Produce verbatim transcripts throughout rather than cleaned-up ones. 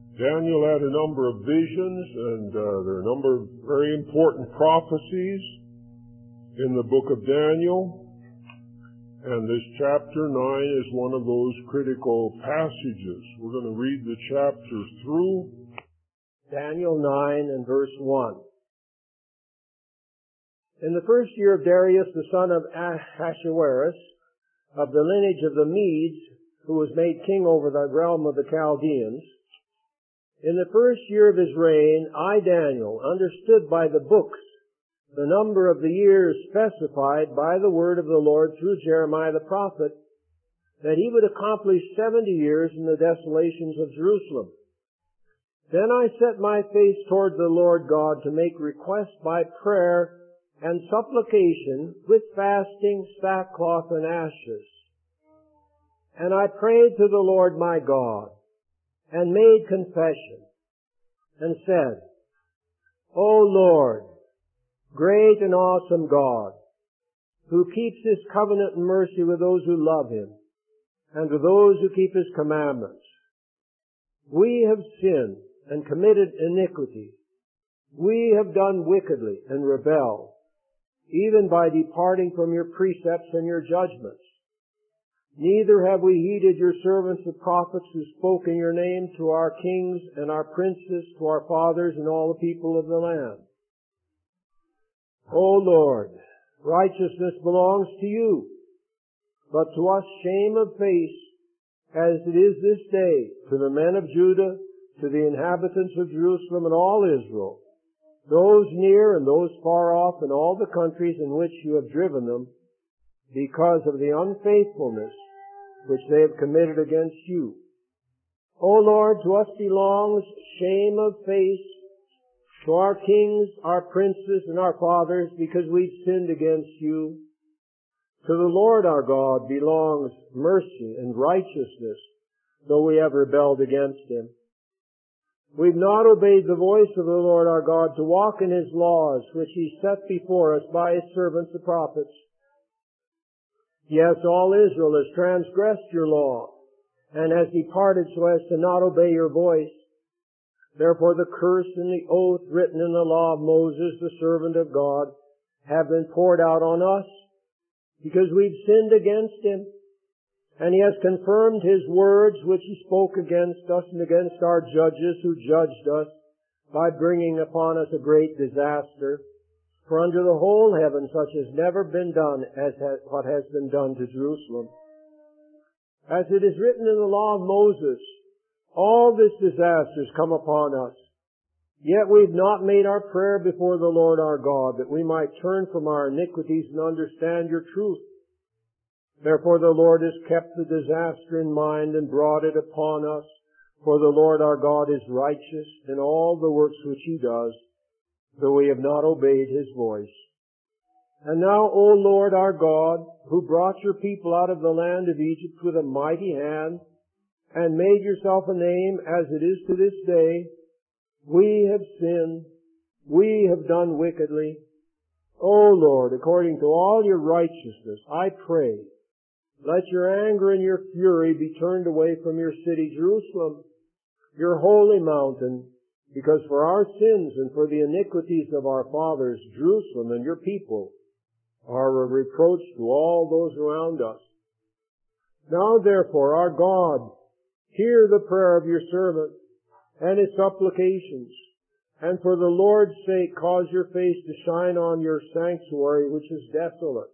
Daniel had a number of visions, and uh, there are a number of very important prophecies in the book of Daniel. And this chapter nine is one of those critical passages. We're going to read the chapter through. Daniel nine and verse one. In the first year of Darius, the son of Ahasuerus, of the lineage of the Medes, who was made king over the realm of the Chaldeans, in the first year of his reign, I, Daniel, understood by the books the number of the years specified by the word of the Lord through Jeremiah the prophet, that he would accomplish seventy years in the desolations of Jerusalem. Then I set my face toward the Lord God to make request by prayer and supplication with fasting, sackcloth, and ashes. And I prayed to the Lord my God, and made confession, and said, O Lord, great and awesome God, who keeps his covenant and mercy with those who love him, and with those who keep his commandments, we have sinned and committed iniquity. We have done wickedly and rebelled, even by departing from your precepts and your judgments. Neither have we heeded your servants the prophets who spoke in your name to our kings and our princes, to our fathers and all the people of the land. O Lord, righteousness belongs to you, but to us shame of face, as it is this day, to the men of Judah, to the inhabitants of Jerusalem and all Israel, those near and those far off in all the countries in which you have driven them, because of the unfaithfulness which they have committed against you. O Lord, to us belongs shame of face, to our kings, our princes, and our fathers, because we've sinned against you. To the Lord our God belongs mercy and righteousness, though we have rebelled against him. We've not obeyed the voice of the Lord our God to walk in his laws, which he set before us by his servants the prophets. Yes, all Israel has transgressed your law, and has departed so as to not obey your voice. Therefore the curse and the oath written in the law of Moses, the servant of God, have been poured out on us, because we've sinned against him. And he has confirmed his words which he spoke against us and against our judges who judged us, by bringing upon us a great disaster. For under the whole heaven such has never been done as ha- what has been done to Jerusalem. As it is written in the law of Moses, all this disaster has come upon us. Yet we've not made our prayer before the Lord our God, that we might turn from our iniquities and understand your truth. Therefore the Lord has kept the disaster in mind and brought it upon us. For the Lord our God is righteous in all the works which he does, though we have not obeyed his voice. And now, O Lord our God, who brought your people out of the land of Egypt with a mighty hand, and made yourself a name as it is to this day, we have sinned, we have done wickedly. O Lord, according to all your righteousness, I pray, let your anger and your fury be turned away from your city, Jerusalem, your holy mountain, because for our sins and for the iniquities of our fathers, Jerusalem and your people are a reproach to all those around us. Now therefore, our God, hear the prayer of your servant and his supplications, and for the Lord's sake cause your face to shine on your sanctuary which is desolate.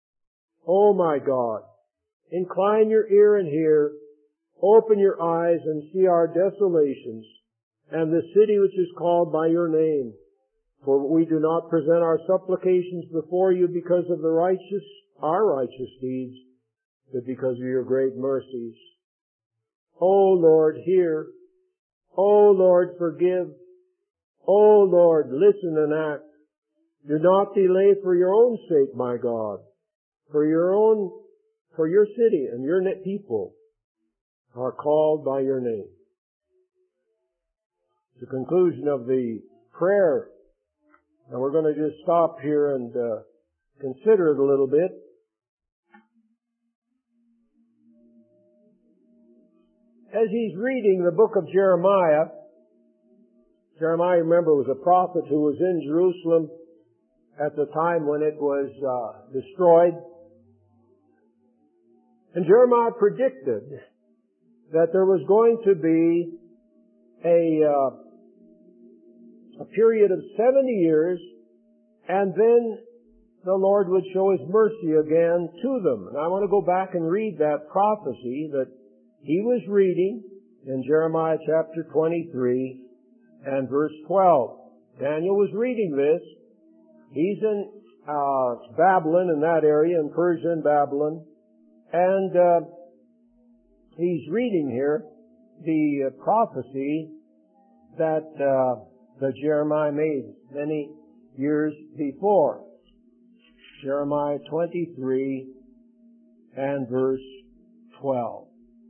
O my God, incline your ear and hear, open your eyes and see our desolations, and the city which is called by your name. For we do not present our supplications before you because of the righteous, our righteous deeds, but because of your great mercies. O Lord, hear. O Lord, forgive. O Lord, listen and act. Do not delay for your own sake, my God, for your own, for your city and your people are called by your name. The conclusion of the prayer. And we're going to just stop here and uh, consider it a little bit. As he's reading the book of Jeremiah, Jeremiah, remember, was a prophet who was in Jerusalem at the time when it was uh, destroyed. And Jeremiah predicted that there was going to be a, uh, a period of seventy years, and then the Lord would show His mercy again to them. And I want to go back and read that prophecy that he was reading in Jeremiah chapter twenty-three and verse twelve. Daniel was reading this. He's in uh, Babylon, in that area, in Persia and Babylon. And uh, he's reading here the uh, prophecy that, uh, that Jeremiah made many years before. Jeremiah twenty-three and verse twelve.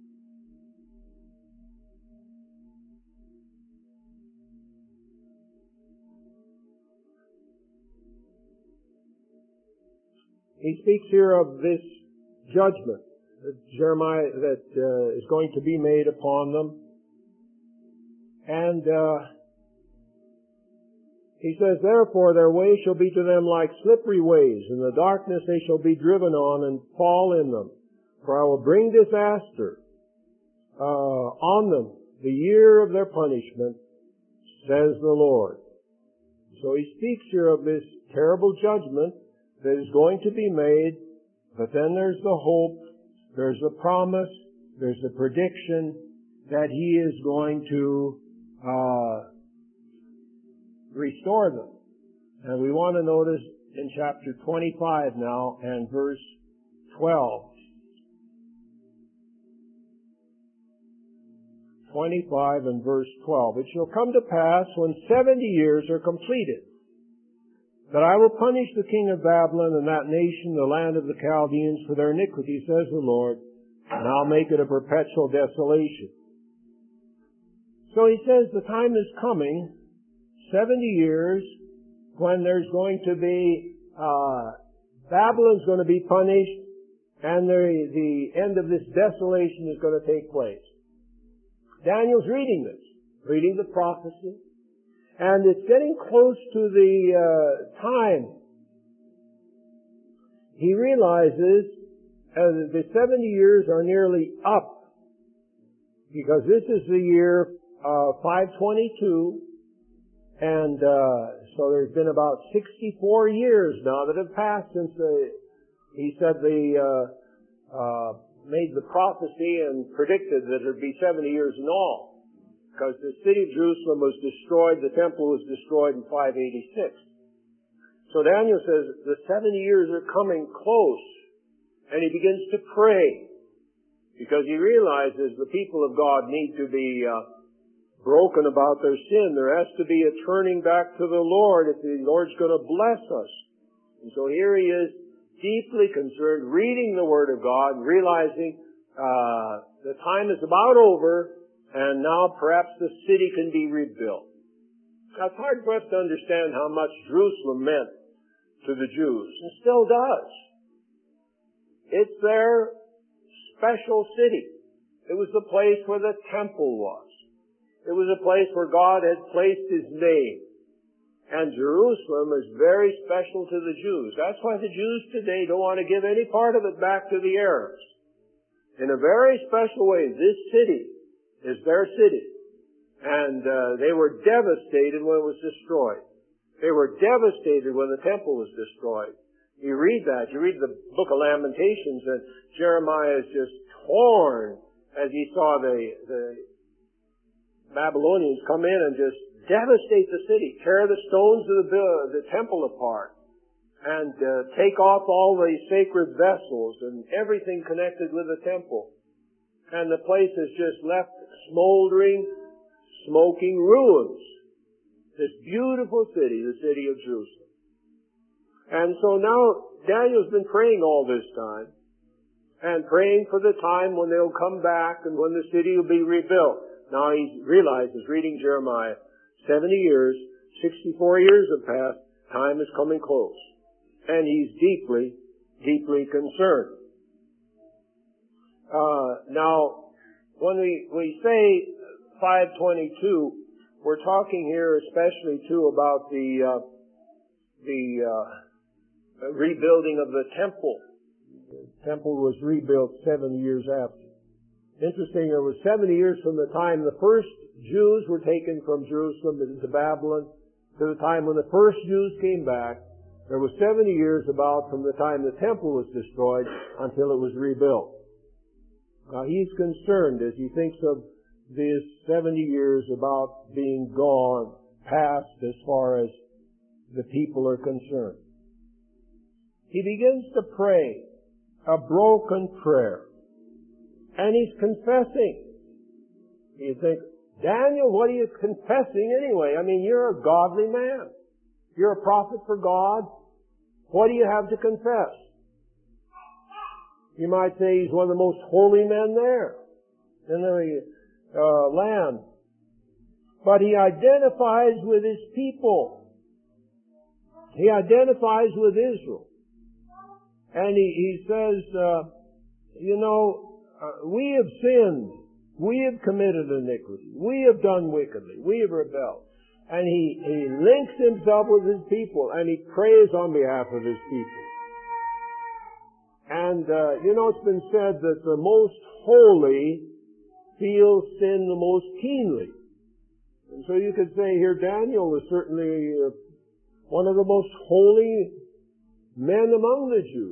He speaks here of this judgment that Jeremiah, that uh, is going to be made upon them. And uh, he says, therefore their way shall be to them like slippery ways. In the darkness they shall be driven on and fall in them. For I will bring disaster uh, on them, the year of their punishment, says the Lord. So he speaks here of this terrible judgment that is going to be made, but then there's the hope, there's the promise, there's the prediction that He is going to uh, restore them. And we want to notice in chapter twenty-five now and verse twelve. twenty-five and verse twelve. It shall come to pass when seventy years are completed, that I will punish the king of Babylon and that nation, the land of the Chaldeans, for their iniquity, says the Lord, and I'll make it a perpetual desolation. So he says the time is coming, seventy years, when there's going to be, uh, Babylon's going to be punished, and the, the end of this desolation is going to take place. Daniel's reading this, reading the prophecy. And it's getting close to the uh, time. He realizes uh, the seventy years are nearly up, because this is the year uh, five twenty-two, and uh, so there's been about sixty-four years now that have passed since the, he said the uh, uh, made the prophecy and predicted that there'd be seventy years in all. Because the city of Jerusalem was destroyed, the temple was destroyed in five eighty-six. So Daniel says the seventy years are coming close, and he begins to pray, because he realizes the people of God need to be uh, broken about their sin. There has to be a turning back to the Lord if the Lord's going to bless us. And so here he is, deeply concerned, reading the Word of God, realizing uh, the time is about over, and now perhaps the city can be rebuilt. Now, it's hard for us to understand how much Jerusalem meant to the Jews, and still does. It's their special city. It was the place where the temple was. It was a place where God had placed His name. And Jerusalem is very special to the Jews. That's why the Jews today don't want to give any part of it back to the Arabs. In a very special way, this city is their city. And uh, they were devastated when it was destroyed. They were devastated when the temple was destroyed. You read that. You read the book of Lamentations, and Jeremiah is just torn as he saw the, the Babylonians come in and just devastate the city, tear the stones of the, the temple apart, and uh, take off all the sacred vessels and everything connected with the temple. And the place is just left smoldering, smoking ruins. This beautiful city, the city of Jerusalem. And so now Daniel's been praying all this time, and praying for the time when they'll come back and when the city will be rebuilt. Now he realizes, reading Jeremiah, seventy years, sixty-four years have passed, time is coming close. And he's deeply, deeply concerned. Uh, now, when we, we say five twenty-two, we're talking here especially too about the uh, the uh, rebuilding of the temple. The temple was rebuilt seventy years after. Interesting, it was seventy years from the time the first Jews were taken from Jerusalem into Babylon to the time when the first Jews came back. There was seventy years about from the time the temple was destroyed until it was rebuilt. Now he's concerned as he thinks of these seventy years about being gone, past as far as the people are concerned. He begins to pray a broken prayer. And he's confessing. You think, Daniel, what are you confessing anyway? I mean, you're a godly man. You're a prophet for God. What do you have to confess? You might say he's one of the most holy men there in the uh, land. But he identifies with his people. He identifies with Israel. And he, he says, uh, you know, uh, we have sinned. We have committed iniquity. We have done wickedly. We have rebelled. And he, he links himself with his people, and he prays on behalf of his people. And, uh, you know, it's been said that the most holy feels sin the most keenly. And so you could say here Daniel is certainly uh, one of the most holy men among the Jews.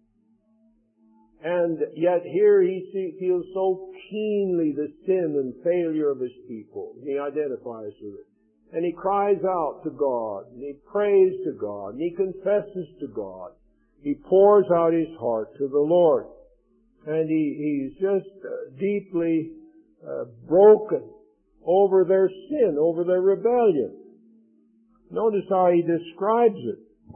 And yet here he see, feels so keenly the sin and failure of his people. He identifies with it. And he cries out to God, and he prays to God, and he confesses to God. He pours out his heart to the Lord. And he, he's just uh, deeply uh, broken over their sin, over their rebellion. Notice how he describes it.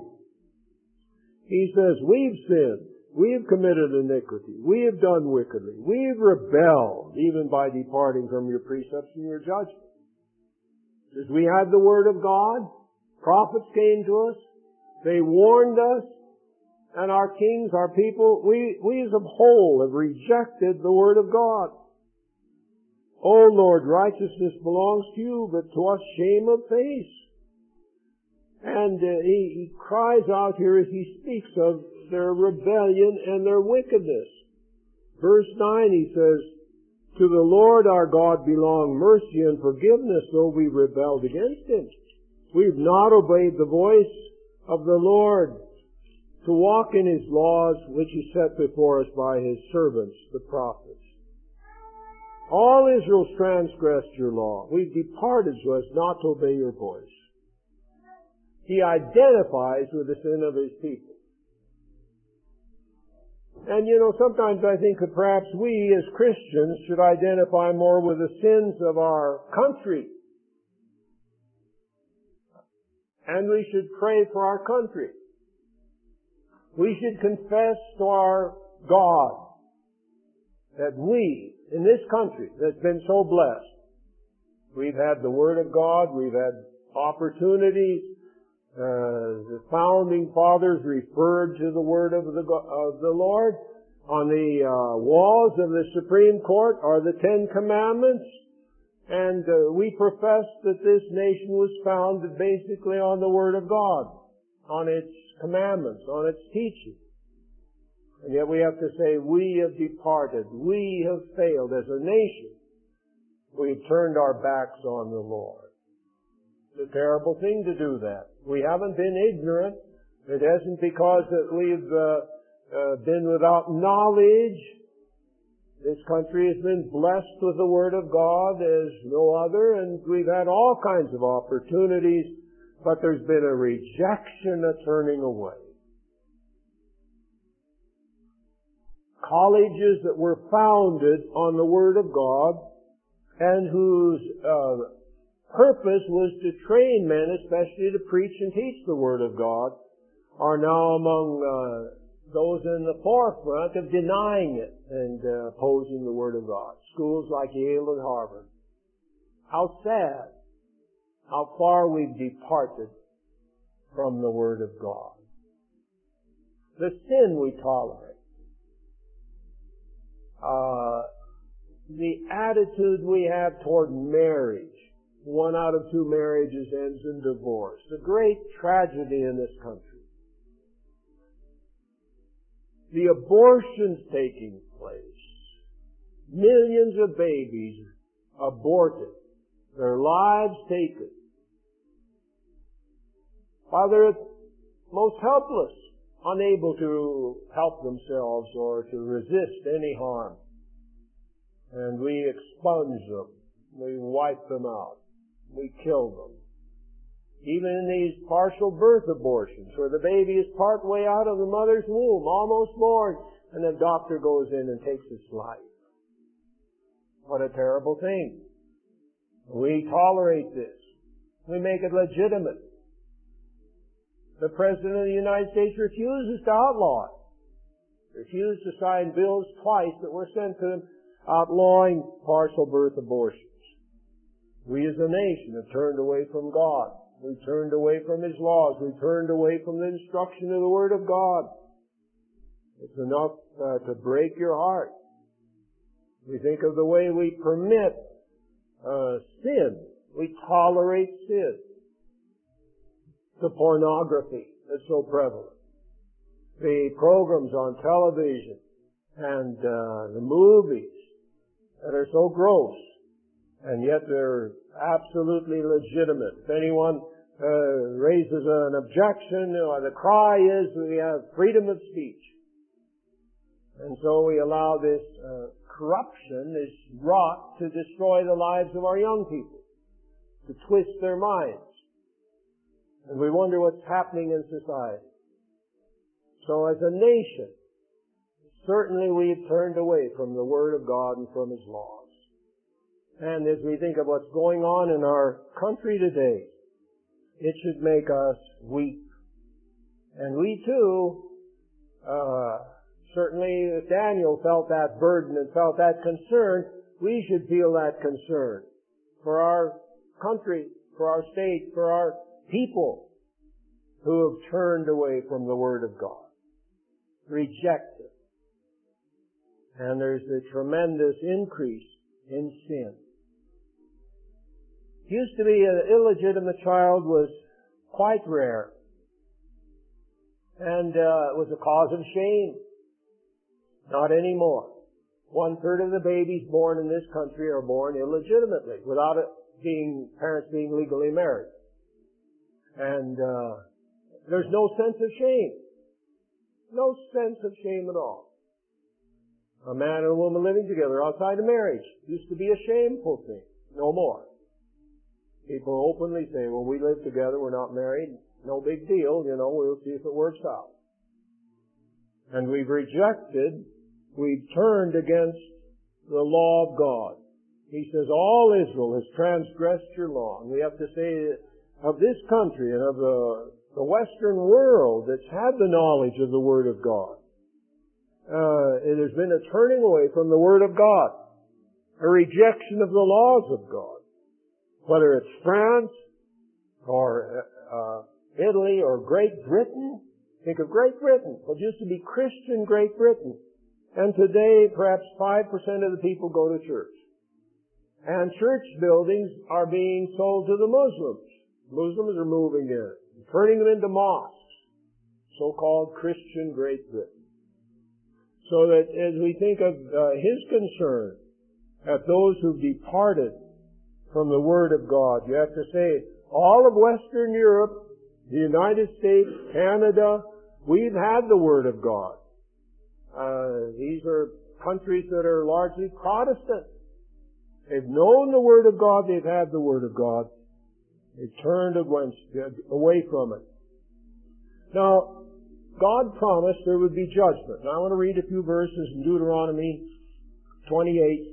He says, we've sinned. We have committed iniquity. We have done wickedly. We have rebelled, even by departing from your precepts and your judgments. As we had the Word of God, prophets came to us, they warned us, and our kings, our people, we, we as a whole have rejected the Word of God. O Lord, righteousness belongs to you, but to us shame of face. And uh, he, he cries out here as he speaks of their rebellion and their wickedness. Verse nine, he says, to the Lord our God belong mercy and forgiveness, though we rebelled against Him. We've not obeyed the voice of the Lord to walk in His laws, which He set before us by His servants, the prophets. All Israel's transgressed your law. We've departed so as not to obey your voice. He identifies with the sin of His people. And you know, sometimes I think that perhaps we as Christians should identify more with the sins of our country. And we should pray for our country. We should confess to our God that we, in this country that's been so blessed, we've had the Word of God, we've had opportunities. Uh, the founding fathers referred to the word of the, of the Lord. On the uh, walls of the Supreme Court are the Ten Commandments. And uh, we profess that this nation was founded basically on the Word of God, on its commandments, on its teaching. And yet we have to say, we have departed. We have failed as a nation. We've turned our backs on the Lord. It's a terrible thing to do that. We haven't been ignorant. It isn't because that we've uh, uh, been without knowledge. This country has been blessed with the Word of God as no other, and we've had all kinds of opportunities, but there's been a rejection, a turning away. Colleges that were founded on the Word of God and whose uh, purpose was to train men, especially to preach and teach the Word of God, are now among uh, those in the forefront of denying it and uh, opposing the Word of God. Schools like Yale and Harvard. How sad. How far we've departed from the Word of God. The sin we tolerate. Uh, the attitude we have toward marriage. one out of two marriages ends in divorce. A great tragedy in this country. The abortions taking place. Millions of babies aborted. Their lives taken. While they're most helpless, unable to help themselves or to resist any harm. And we expunge them. We wipe them out. We kill them. Even in these partial birth abortions, where the baby is part way out of the mother's womb, almost born, and the doctor goes in and takes its life. What a terrible thing. We tolerate this. We make it legitimate. The President of the United States refuses to outlaw it. Refused to sign bills twice that were sent to him outlawing partial birth abortions. We as a nation have turned away from God. We turned away from His laws. We turned away from the instruction of the Word of God. It's enough uh, to break your heart. We think of the way we permit uh, sin. We tolerate sin. The pornography that's so prevalent. The programs on television and uh, the movies that are so gross, and yet they're absolutely legitimate. If anyone uh, raises an objection, or the cry is we have freedom of speech. And so we allow this uh, corruption, this rot, to destroy the lives of our young people, to twist their minds. And we wonder what's happening in society. So as a nation, certainly we've turned away from the Word of God and from His laws. And as we think of what's going on in our country today, it should make us weep. And we too, uh, certainly if Daniel felt that burden and felt that concern, we should feel that concern for our country, for our state, for our people who have turned away from the Word of God, rejected. And there's a tremendous increase in sin. It used to be an illegitimate child was quite rare. And uh, it was a cause of shame. Not anymore. One third of the babies born in this country are born illegitimately, without it being parents being legally married. And uh, there's no sense of shame. No sense of shame at all. A man and a woman living together outside of marriage used to be a shameful thing. No more. People openly say, well, we live together, we're not married. No big deal, you know, we'll see if it works out. And we've rejected, we've turned against the law of God. He says, all Israel has transgressed your law. And we have to say, of this country and of the, the Western world that's had the knowledge of the Word of God, uh, it has been a turning away from the Word of God, a rejection of the laws of God. Whether it's France or uh, Italy or Great Britain, think of Great Britain. It used to be Christian Great Britain. And today, perhaps five percent of the people go to church. And church buildings are being sold to the Muslims. Muslims are moving in, turning them into mosques, so-called Christian Great Britain. So that as we think of uh, his concern at those who've departed from the Word of God, you have to say, all of Western Europe, the United States, Canada, we've had the Word of God. Uh, these are countries that are largely Protestant. They've known the Word of God, they've had the Word of God. They've turned away from it. Now, God promised there would be judgment. Now I want to read a few verses in Deuteronomy twenty-eight.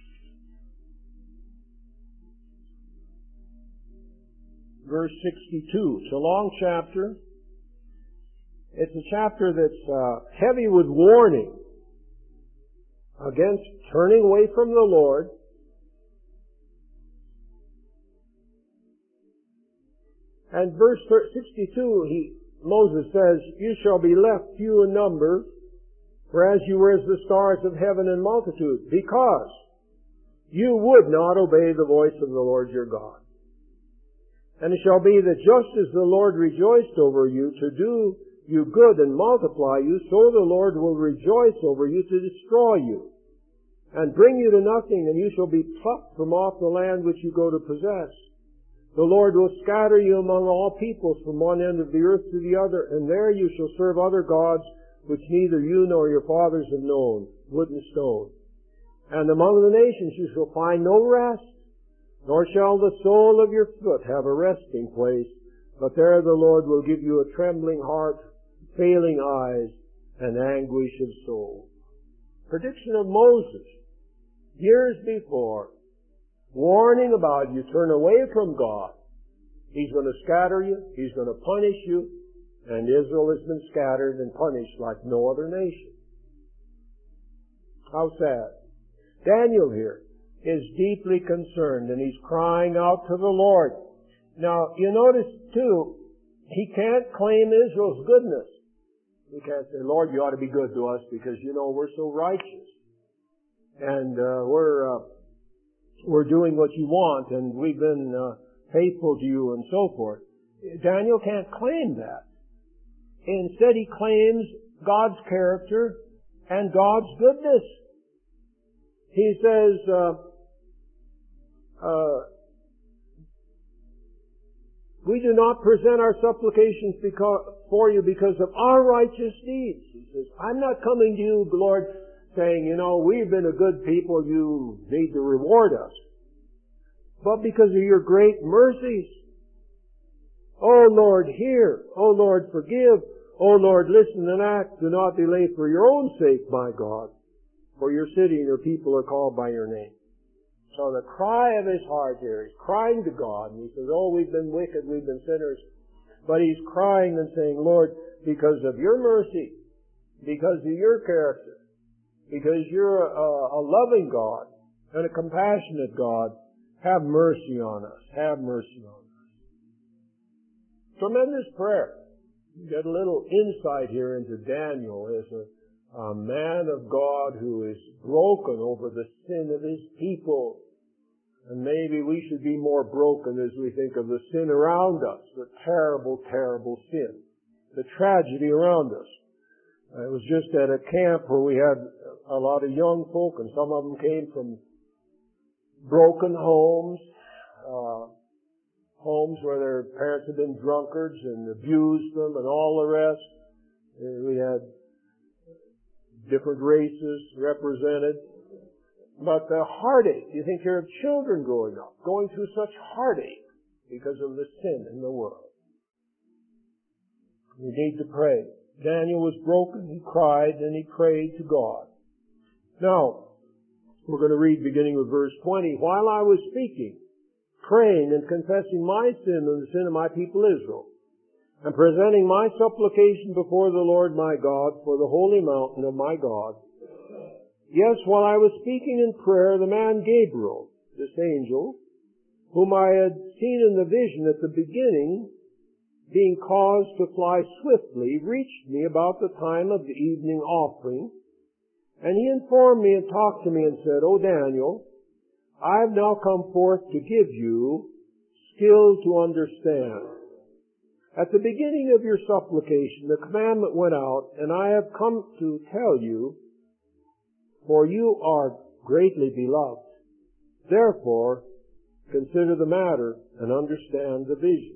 Verse sixty-two. It's a long chapter. It's a chapter that's uh, heavy with warning against turning away from the Lord. And verse sixty-two, he, Moses says, you shall be left few in number, for as you were as the stars of heaven in multitude, because you would not obey the voice of the Lord your God. And it shall be that just as the Lord rejoiced over you to do you good and multiply you, so the Lord will rejoice over you to destroy you, and bring you to nothing, and you shall be plucked from off the land which you go to possess. The Lord will scatter you among all peoples from one end of the earth to the other, and there you shall serve other gods which neither you nor your fathers have known, wood and stone. And among the nations you shall find no rest, nor shall the sole of your foot have a resting place, but there the Lord will give you a trembling heart, failing eyes, and anguish of soul. Prediction of Moses, years before, warning about you turn away from God. He's going to scatter you, He's going to punish you, and Israel has been scattered and punished like no other nation. How sad. Daniel here is deeply concerned, and he's crying out to the Lord. Now, you notice too, he can't claim Israel's goodness. He can't say, Lord, you ought to be good to us because, you know, we're so righteous. And uh, we're uh, we're doing what you want, and we've been uh, faithful to you, and so forth. Daniel can't claim that. Instead, he claims God's character and God's goodness. He says, uh, uh, we do not present our supplications because, for you because of our righteous deeds. He says, I'm not coming to you, Lord, saying, you know, we've been a good people, you need to reward us. But because of your great mercies. Oh Lord, hear. Oh Lord, forgive. Oh Lord, listen and act. Do not delay for your own sake, my God. For your city and your people are called by your name. So the cry of his heart here, he's crying to God, and he says, oh, we've been wicked, we've been sinners. But he's crying and saying, Lord, because of your mercy, because of your character, because you're a, a loving God and a compassionate God, have mercy on us. Have mercy on us. Tremendous prayer. You get a little insight here into Daniel as a, a man of God who is broken over the sin of his people. And maybe we should be more broken as we think of the sin around us, the terrible, terrible sin, the tragedy around us. I was just at a camp where we had a lot of young folk, and some of them came from broken homes, uh, homes where their parents had been drunkards and abused them and all the rest. And we had different races represented. But the heartache, you think here of children growing up, going through such heartache because of the sin in the world. We need to pray. Daniel was broken, he cried, and he prayed to God. Now, we're going to read beginning with verse twenty. While I was speaking, praying and confessing my sin and the sin of my people Israel, and presenting my supplication before the Lord my God for the holy mountain of my God, yes, while I was speaking in prayer, the man Gabriel, this angel, whom I had seen in the vision at the beginning, being caused to fly swiftly, reached me about the time of the evening offering. And he informed me and talked to me and said, O Daniel, I have now come forth to give you skill to understand. At the beginning of your supplication, the commandment went out, and I have come to tell you, for you are greatly beloved. Therefore, consider the matter and understand the vision.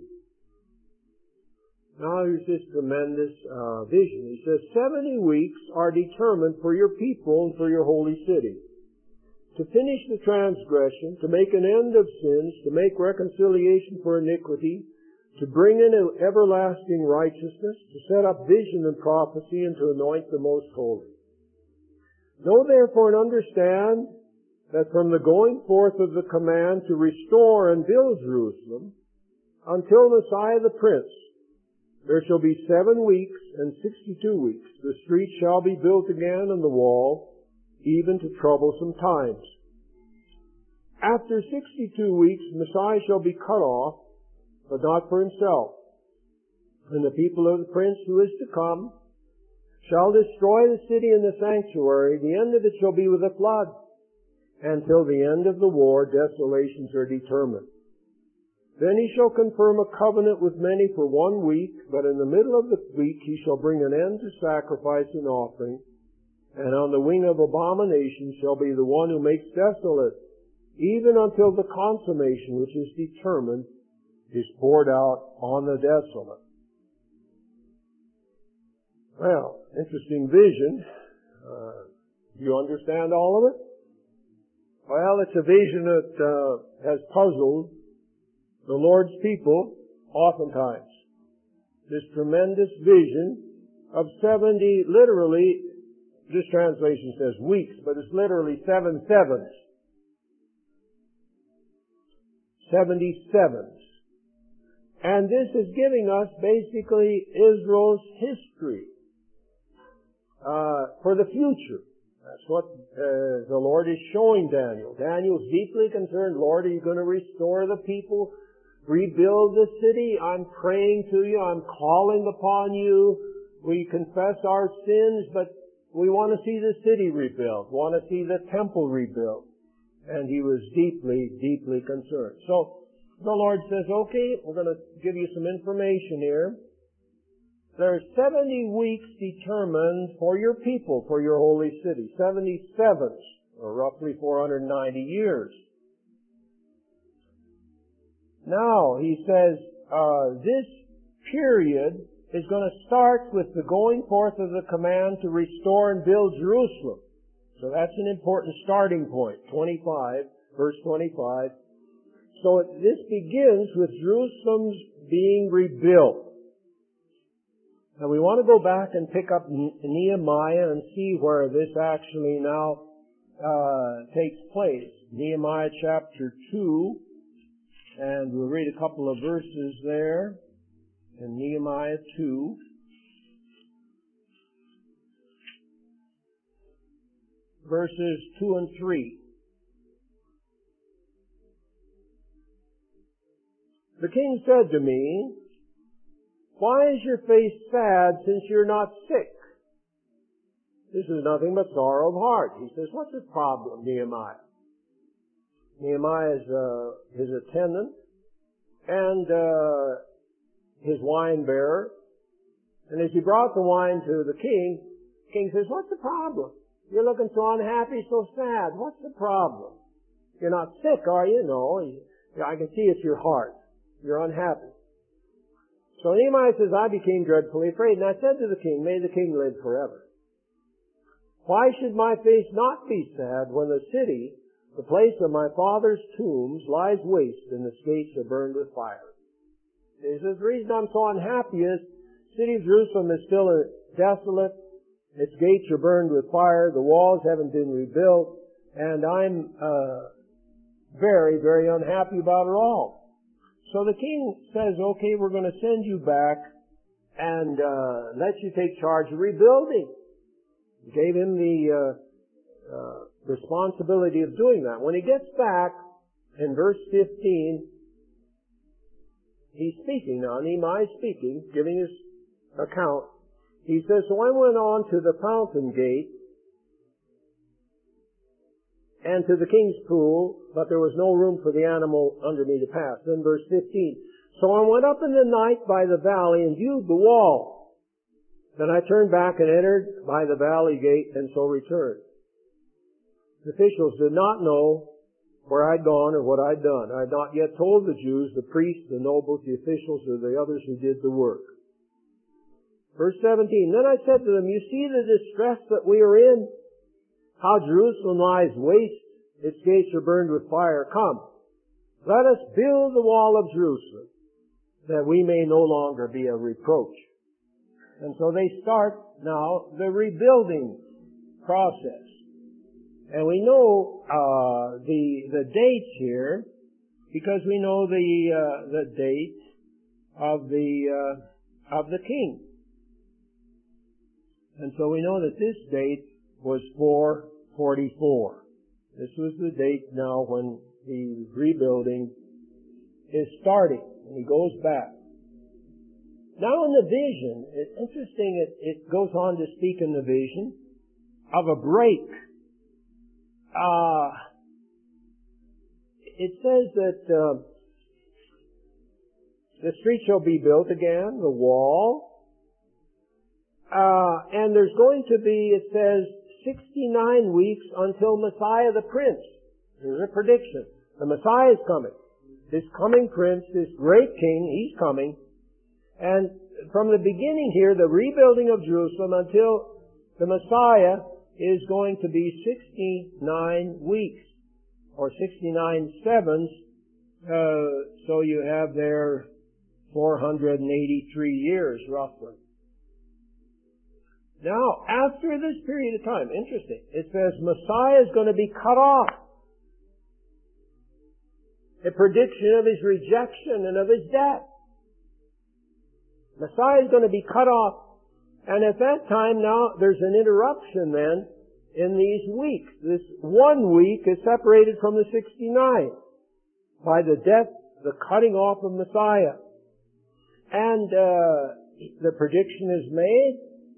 Now here's this tremendous uh, vision. He says, seventy weeks are determined for your people and for your holy city, to finish the transgression, to make an end of sins, to make reconciliation for iniquity, to bring in everlasting righteousness, to set up vision and prophecy, and to anoint the most holy. Know therefore and understand that from the going forth of the command to restore and build Jerusalem until Messiah the Prince, there shall be seven weeks and sixty-two weeks. The street shall be built again and the wall, even to troublesome times. After sixty-two weeks, Messiah shall be cut off, but not for himself. And the people of the Prince who is to come shall destroy the city and the sanctuary. The end of it shall be with a flood. Until the end of the war, desolations are determined. Then he shall confirm a covenant with many for one week, but in the middle of the week he shall bring an end to sacrifice and offering, and on the wing of abomination shall be the one who makes desolate, even until the consummation which is determined is poured out on the desolate. Well, interesting vision. Uh, do you understand all of it? Well, it's a vision that uh, has puzzled the Lord's people oftentimes. This tremendous vision of seventy, literally, this translation says weeks, but it's literally seven sevens. Seventy sevens. And this is giving us basically Israel's history uh, for the future. That's what uh, the Lord is showing Daniel. Daniel's deeply concerned. Lord, are you going to restore the people? Rebuild the city? I'm praying to you. I'm calling upon you. We confess our sins, but we want to see the city rebuilt. We want to see the temple rebuilt. And he was deeply, deeply concerned. So the Lord says, okay, we're going to give you some information here. There are seventy weeks determined for your people, for your holy city. seventy-sevens, or roughly four hundred ninety years. Now, he says, uh, this period is going to start with the going forth of the command to restore and build Jerusalem. So that's an important starting point. twenty-five, verse twenty-five. So it, this begins with Jerusalem's being rebuilt. Now we want to go back and pick up Nehemiah and see where this actually now uh, takes place. Nehemiah chapter two, and we'll read a couple of verses there in Nehemiah two. Verses two and three. The king said to me, why is your face sad since you're not sick? This is nothing but sorrow of heart. He says, what's the problem, Nehemiah? Nehemiah is uh, his attendant and uh, his wine bearer. And as he brought the wine to the king, the king says, what's the problem? You're looking so unhappy, so sad. What's the problem? You're not sick, are you? No. I can see it's your heart. You're unhappy. So Nehemiah says, I became dreadfully afraid, and I said to the king, may the king live forever. Why should my face not be sad when the city, the place of my father's tombs, lies waste and its gates are burned with fire? He says, the reason I'm so unhappy is the city of Jerusalem is still desolate. Its gates are burned with fire. The walls haven't been rebuilt. And I'm uh, very, very unhappy about it all. So the king says, okay, we're going to send you back and uh, let you take charge of rebuilding. He gave him the uh, uh, responsibility of doing that. When he gets back, in verse fifteen, he's speaking now. Nehemiah is speaking, giving his account. He says, so I went on to the fountain gate and to the king's pool, but there was no room for the animal under me to pass. Then verse fifteen. So I went up in the night by the valley and viewed the wall. Then I turned back and entered by the valley gate and so returned. The officials did not know where I'd gone or what I'd done. I had not yet told the Jews, the priests, the nobles, the officials, or the others who did the work. Verse seventeen, then I said to them, you see the distress that we are in? How Jerusalem lies waste, its gates are burned with fire. Come, let us build the wall of Jerusalem, that we may no longer be a reproach. And so they start now the rebuilding process. And we know uh, the the dates here because we know the uh, the date of the uh, of the king. And so we know that this date was four forty-four. This was the date now when the rebuilding is starting. And he goes back. Now in the vision, it's interesting, it, it goes on to speak in the vision of a break. Uh, it says that uh, The street shall be built again, the wall. Uh, and there's going to be, it says, sixty-nine weeks until Messiah the Prince. There's a prediction. The Messiah is coming. This coming Prince, this great King, He's coming. And from the beginning here, the rebuilding of Jerusalem until the Messiah is going to be sixty-nine weeks, or sixty-nine sevens. Uh, so you have there four hundred eighty-three years, roughly. Now, after this period of time, interesting, it says Messiah is going to be cut off. A prediction of His rejection and of His death. Messiah is going to be cut off. And at that time now, there's an interruption then in these weeks. This one week is separated from the sixty-nine by the death, the cutting off of Messiah. And uh, the prediction is made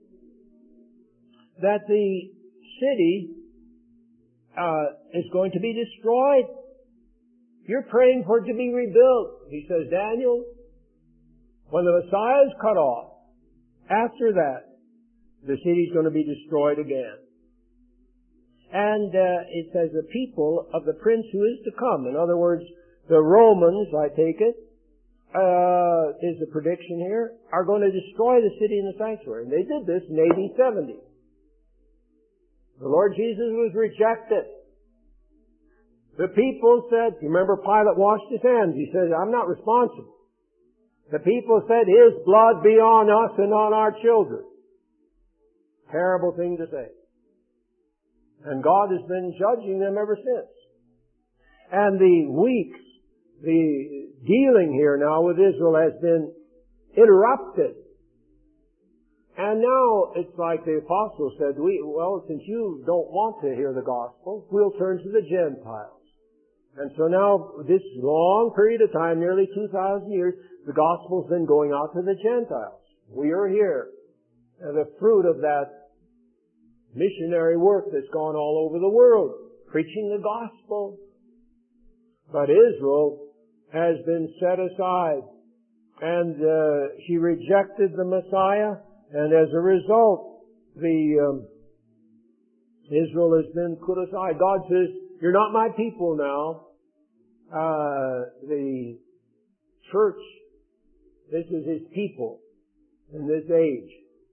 that the city uh, is going to be destroyed. You're praying for it to be rebuilt. He says, Daniel, when the Messiah is cut off, after that, the city is going to be destroyed again. And uh, it says the people of the prince who is to come. In other words, the Romans, I take it, uh, is the prediction here, are going to destroy the city and the sanctuary. And they did this in A D seventy. The Lord Jesus was rejected. The people said, you remember Pilate washed his hands. He said, I'm not responsible. The people said, His blood be on us and on our children. Terrible thing to say. And God has been judging them ever since. And the weeks, the dealing here now with Israel has been interrupted. And now it's like the apostle said, we, well, since you don't want to hear the gospel, we'll turn to the Gentiles. And so now, this long period of time, nearly two thousand years, the gospel's been going out to the Gentiles. We are here. And the fruit of that missionary work that's gone all over the world, preaching the gospel. But Israel has been set aside. And uh, she rejected the Messiah. And as a result, the um, Israel has been put aside. God says, you're not my people now. Uh, the church, this is His people in this age.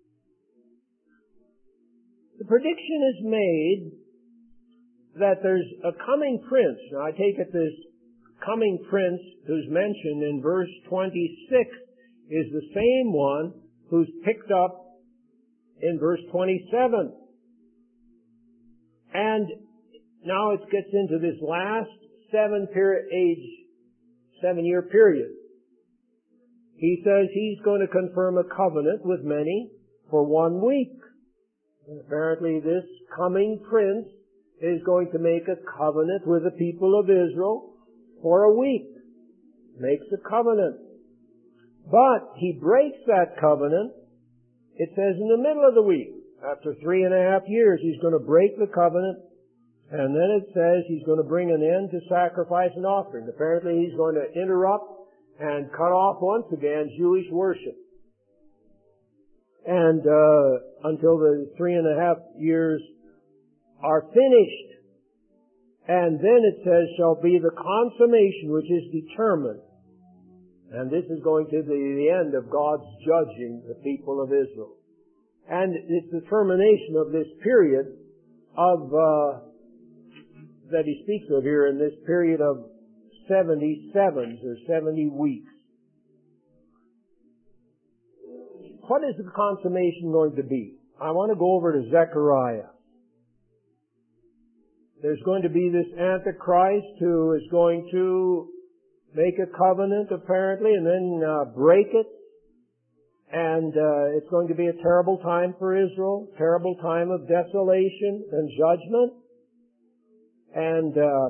The prediction is made that there's a coming prince. Now I take it this coming prince who's mentioned in verse twenty-six is the same one who's picked up in verse twenty-seven. And now it gets into this last seven period age, seven year period. He says He's going to confirm a covenant with many for one week. And apparently this coming prince is going to make a covenant with the people of Israel for a week. Makes a covenant. But He breaks that covenant, it says, in the middle of the week. After three and a half years, He's going to break the covenant. And then it says He's going to bring an end to sacrifice and offering. Apparently He's going to interrupt and cut off once again Jewish worship. And uh, until the three and a half years are finished. And then it says, shall be the consummation which is determined. And this is going to be the end of God's judging the people of Israel. And it's the termination of this period of, uh, that He speaks of here in this period of seventy sevens or seventy weeks. What is the consummation going to be? I want to go over to Zechariah. There's going to be this Antichrist who is going to make a covenant, apparently, and then uh, break it. And uh, it's going to be a terrible time for Israel, terrible time of desolation and judgment. And uh,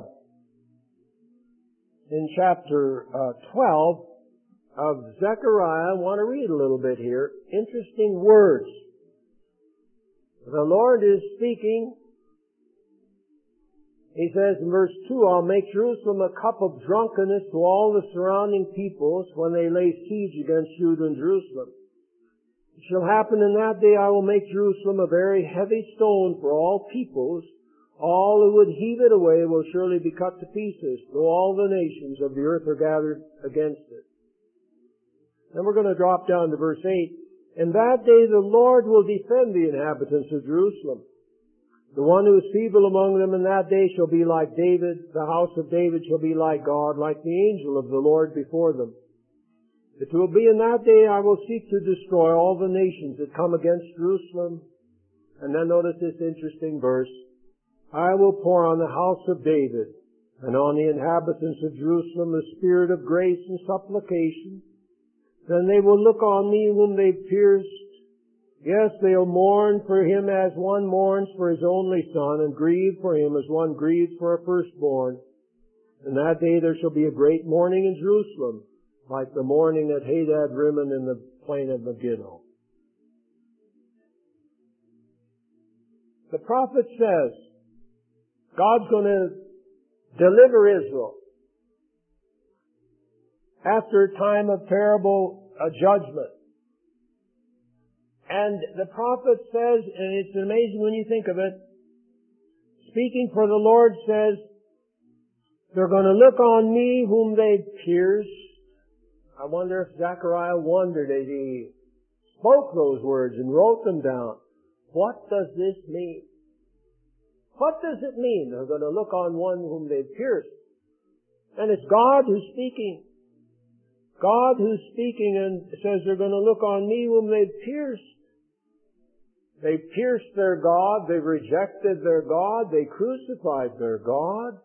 in chapter uh, twelve of Zechariah, I want to read a little bit here. Interesting words. The Lord is speaking He says in verse two, I'll make Jerusalem a cup of drunkenness to all the surrounding peoples when they lay siege against Judah and Jerusalem. It shall happen in that day I will make Jerusalem a very heavy stone for all peoples. All who would heave it away will surely be cut to pieces, though all the nations of the earth are gathered against it. Then we're going to drop down to verse eight. In that day the Lord will defend the inhabitants of Jerusalem. The one who is feeble among them in that day shall be like David. The house of David shall be like God, like the angel of the Lord before them. It will be in that day I will seek to destroy all the nations that come against Jerusalem. And then notice this interesting verse. I will pour on the house of David and on the inhabitants of Jerusalem the spirit of grace and supplication. Then they will look on me whom they pierced. Yes, they'll mourn for him as one mourns for his only son, and grieve for him as one grieves for a firstborn. In that day there shall be a great mourning in Jerusalem, like the mourning at Hadad Rimmon in the plain of Megiddo. The prophet says God's going to deliver Israel after a time of terrible uh, judgment. And the prophet says, and it's amazing when you think of it, speaking for the Lord says, they're going to look on me whom they pierced. I wonder if Zechariah wondered as he spoke those words and wrote them down. What does this mean? What does it mean? They're going to look on one whom they pierced. And it's God who's speaking. God who's speaking and says they're going to look on me whom they've pierced. They pierced their God. They rejected their God. They crucified their God.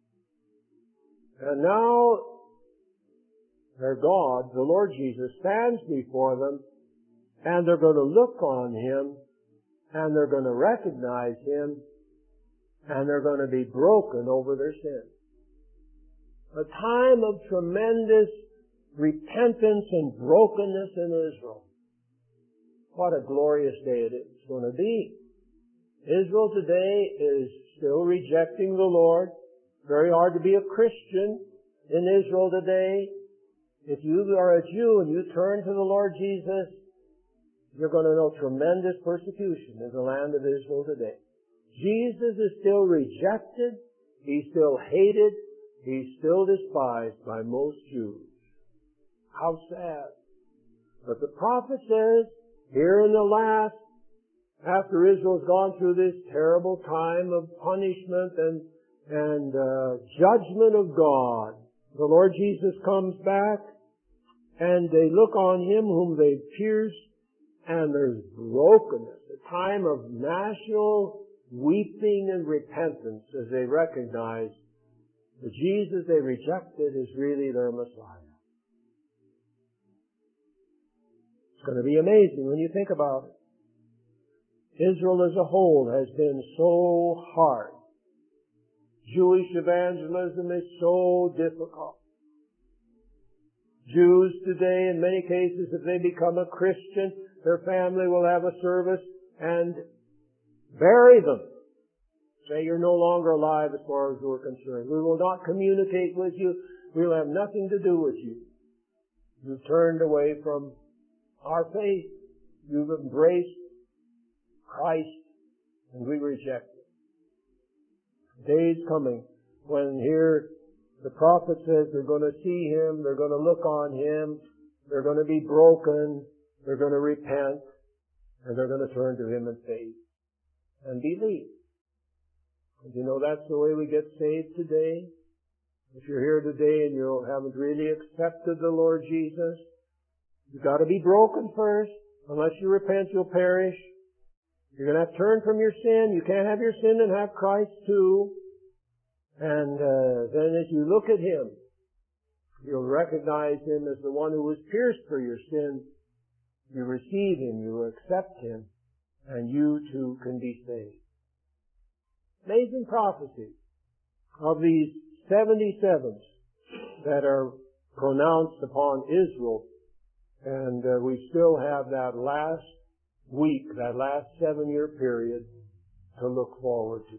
And now their God, the Lord Jesus, stands before them, and they're going to look on Him, and they're going to recognize Him, and they're going to be broken over their sin. A time of tremendous repentance and brokenness in Israel. What a glorious day it is going to be. Israel today is still rejecting the Lord. Very hard to be a Christian in Israel today. If you are a Jew and you turn to the Lord Jesus, you're going to know tremendous persecution in the land of Israel today. Jesus is still rejected. He's still hated. He's still despised by most Jews. How sad. But the prophet says, here in the last, after Israel's gone through this terrible time of punishment and, and uh, judgment of God, the Lord Jesus comes back, and they look on Him whom they pierced, and there's brokenness, a time of national weeping and repentance as they recognize that Jesus they rejected is really their Messiah. It's going to be amazing when you think about it. Israel as a whole has been so hard. Jewish evangelism is so difficult. Jews today, in many cases, if they become a Christian, their family will have a service and bury them. Say, you're no longer alive as far as we're concerned. We will not communicate with you. We'll have nothing to do with you. You've turned away from our faith. You've embraced Christ, and we reject it. Days coming when here the prophet says they're going to see Him, they're going to look on Him, they're going to be broken, they're going to repent, and they're going to turn to Him in faith and believe. And you know that's the way we get saved today. If you're here today and you haven't really accepted the Lord Jesus, you've got to be broken first. Unless you repent, you'll perish. You're going to have to turn from your sin. You can't have your sin and have Christ too. And uh, then as you look at Him, you'll recognize Him as the one who was pierced for your sin. You receive Him, you accept Him, and you too can be saved. Amazing prophecy of these seventy-sevens that are pronounced upon Israel. And uh, we still have that last week, that last seven-year period to look forward to.